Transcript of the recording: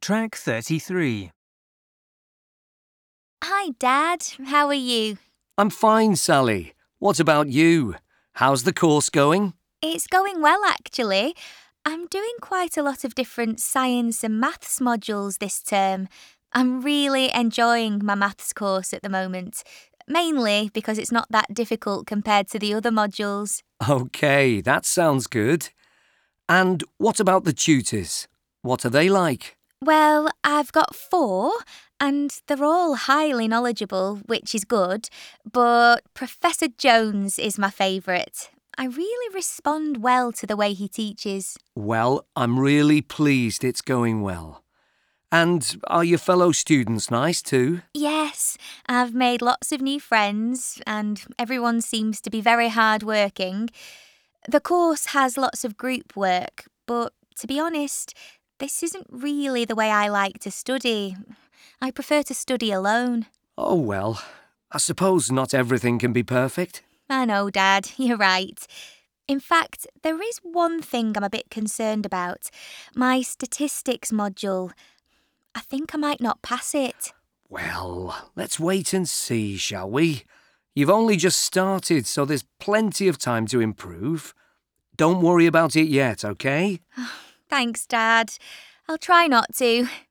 Track 33. Hi, Dad. How are you? I'm fine, Sally. What about you? How's the course going? It's going well, actually. I'm doing quite a lot of different science and maths modules this term. I'm really enjoying my maths course at the moment, mainly because it's not that difficult compared to the other modules. OK, that sounds good. And what about the tutors? What are they like? Well, I've got 4, and they're all highly knowledgeable, which is good, but Professor Jones is my favourite. I really respond well to the way he teaches. Well, I'm really pleased it's going well. And are your fellow students nice too? Yes, I've made lots of new friends, and everyone seems to be very hard-working. The course has lots of group work, but to be honest, this isn't really the way I like to study. I prefer to study alone. Oh well, I suppose not everything can be perfect. I know, Dad, you're right. In fact, there is one thing I'm a bit concerned about. My statistics module. I think I might not pass it. Well, let's wait and see, shall we? You've only just started, so there's plenty of time to improve. Don't worry about it yet, OK? Thanks, Dad. I'll try not to.